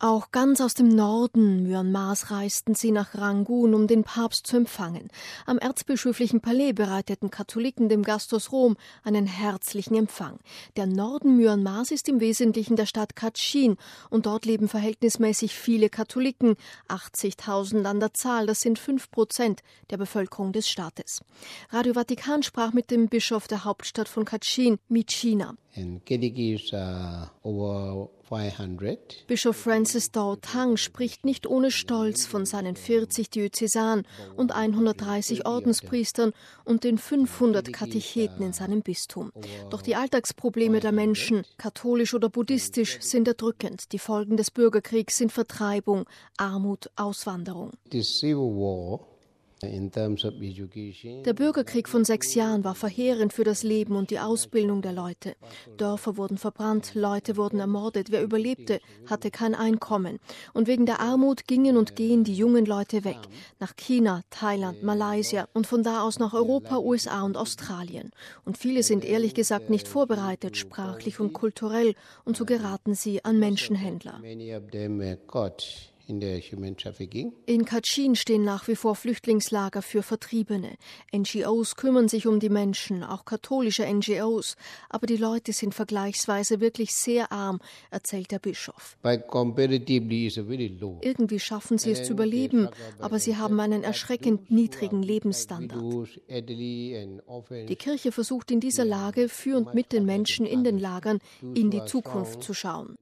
Auch ganz aus dem Norden Myanmars reisten sie nach Rangoon, um den Papst zu empfangen. Am erzbischöflichen Palais bereiteten Katholiken dem Gasthaus Rom einen herzlichen Empfang. Der Norden Myanmars ist im Wesentlichen der Stadt Kachin und dort leben verhältnismäßig viele Katholiken, 80.000 an der Zahl, das sind 5% der Bevölkerung des Staates. Radio Vatikan sprach mit dem Bischof der Hauptstadt von Kachin, Myitkyina. Bischof Francis Daw Tang spricht nicht ohne Stolz von seinen 40 Diözesan und 130 Ordenspriestern und den 500 Katecheten in seinem Bistum. Doch die Alltagsprobleme der Menschen, katholisch oder buddhistisch, sind erdrückend. Die Folgen des Bürgerkriegs sind Vertreibung, Armut, Auswanderung. Der Bürgerkrieg von 6 Jahren war verheerend für das Leben und die Ausbildung der Leute. Dörfer wurden verbrannt, Leute wurden ermordet. Wer überlebte, hatte kein Einkommen. Und wegen der Armut gingen und gehen die jungen Leute weg. Nach China, Thailand, Malaysia und von da aus nach Europa, USA und Australien. Und viele sind ehrlich gesagt nicht vorbereitet, sprachlich und kulturell. Und so geraten sie an Menschenhändler. In Kachin stehen nach wie vor Flüchtlingslager für Vertriebene. NGOs kümmern sich um die Menschen, auch katholische NGOs. Aber die Leute sind vergleichsweise wirklich sehr arm, erzählt der Bischof. Irgendwie schaffen sie es zu überleben, aber sie haben einen erschreckend niedrigen Lebensstandard. Die Kirche versucht in dieser Lage für und mit den Menschen in den Lagern in die Zukunft zu schauen.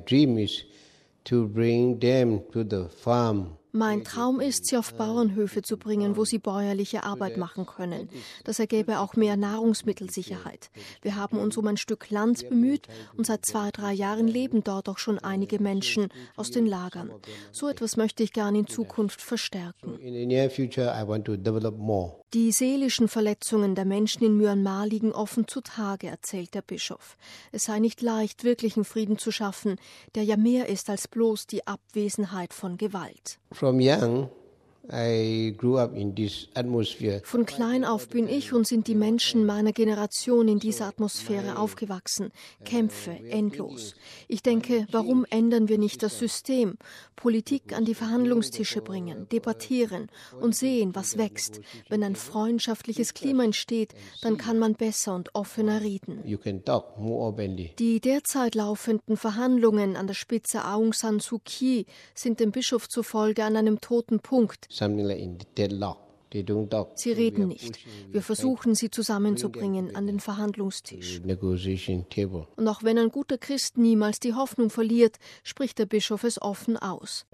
Mein Traum ist, sie auf Bauernhöfe zu bringen, wo sie bäuerliche Arbeit machen können. Das ergäbe auch mehr Nahrungsmittelsicherheit. Wir haben uns um ein Stück Land bemüht und seit 2-3 Jahren leben dort auch schon einige Menschen aus den Lagern. So etwas möchte ich gern in Zukunft verstärken. Die seelischen Verletzungen der Menschen in Myanmar liegen offen zutage, erzählt der Bischof. Es sei nicht leicht, wirklichen Frieden zu schaffen, der ja mehr ist als bloß die Abwesenheit von Gewalt. From young, Von klein auf bin ich und sind die Menschen meiner Generation in dieser Atmosphäre aufgewachsen. Kämpfe, endlos. Ich denke, warum ändern wir nicht das System? Politik an die Verhandlungstische bringen, debattieren und sehen, was wächst. Wenn ein freundschaftliches Klima entsteht, dann kann man besser und offener reden. Die derzeit laufenden Verhandlungen an der Spitze Aung San Suu Kyi sind dem Bischof zufolge an einem toten Punkt. Sie reden nicht. Wir versuchen, sie zusammenzubringen an den Verhandlungstisch. Und auch wenn ein guter Christ niemals die Hoffnung verliert, spricht der Bischof es offen aus.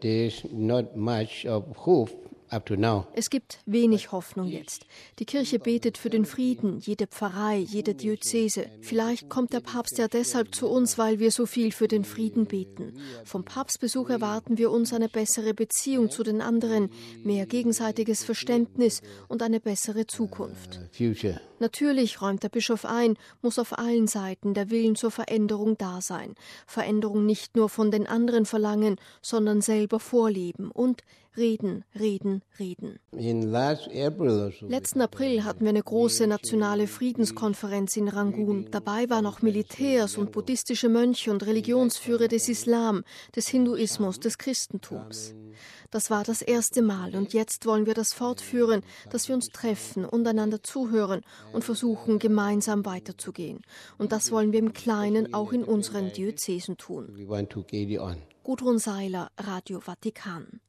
Es gibt wenig Hoffnung jetzt. Die Kirche betet für den Frieden, jede Pfarrei, jede Diözese. Vielleicht kommt der Papst ja deshalb zu uns, weil wir so viel für den Frieden beten. Vom Papstbesuch erwarten wir uns eine bessere Beziehung zu den anderen, mehr gegenseitiges Verständnis und eine bessere Zukunft. Natürlich, räumt der Bischof ein, muss auf allen Seiten der Willen zur Veränderung da sein. Veränderung nicht nur von den anderen verlangen, sondern selber vorleben und reden, reden, reden. Letzten April hatten wir eine große nationale Friedenskonferenz in Rangoon. Dabei waren auch Militärs und buddhistische Mönche und Religionsführer des Islam, des Hinduismus, des Christentums. Das war das erste Mal und jetzt wollen wir das fortführen, dass wir uns treffen und einander zuhören und versuchen, gemeinsam weiterzugehen. Und das wollen wir im Kleinen auch in unseren Diözesen tun. Gudrun Seiler, Radio Vatikan.